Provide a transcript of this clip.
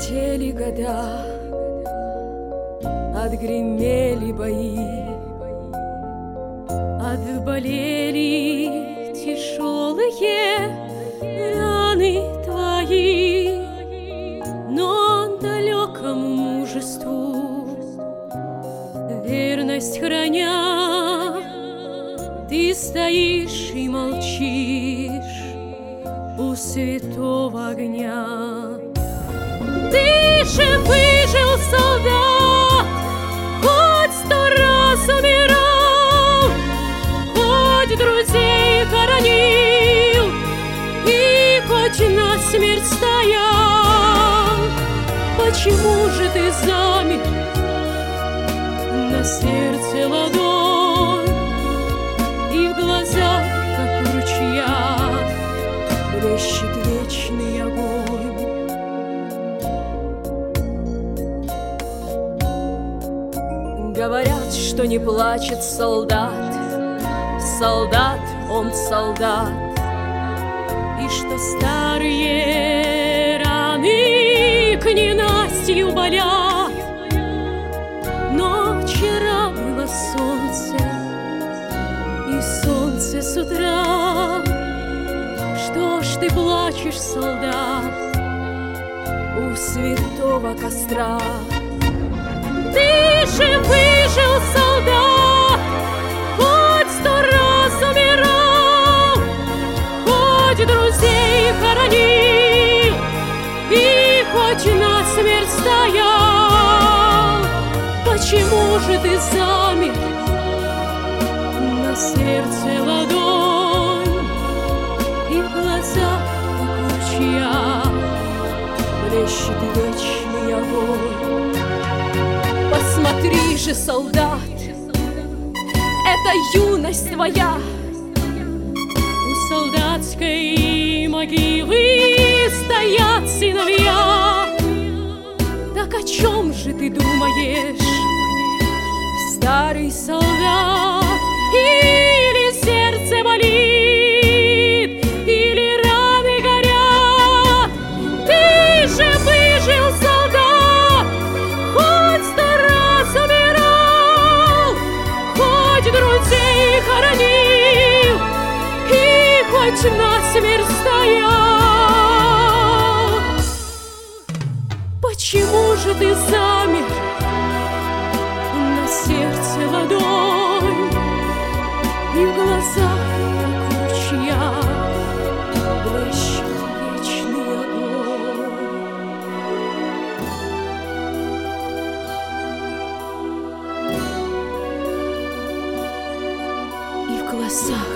Летели года, отгремели бои, отболели тяжелые раны твои, но далекому мужеству верность храня, ты стоишь и молчишь у святого огня. Ты же выжил, солдат, хоть 100 раз умирал, хоть друзей хоронил и хоть насмерть стоял. Почему же ты замер? На сердце ладонь и в глазах, как в ручьях, блещет вечный огонь. Говорят, что не плачет солдат, солдат, он солдат, и что старые раны к ненастью болят. Но вчера было солнце, и солнце с утра. Что ж ты плачешь, солдат, у святого костра? Ты же выжил, солдат, хоть 100 раз умирал, хоть друзей хоронил и хоть насмерть стоял. Почему же ты замер? На сердце ладонь и в глазах, как в ручьях, блещет вечный огонь. Посмотри же, солдат, это юность твоя. У солдатской могилы стоят сыновья. Так о чем же ты думаешь, старый солдат? Или сердце болит, или раны горят? Ты же выжил, солдат, хоть 100 раз умирал, хоть друзей хоронил и хоть насмерть стоял. Почему же ты замер? На сердце ладонь и в глазах, как в ручьях, блещет вечный огонь. И в глазах,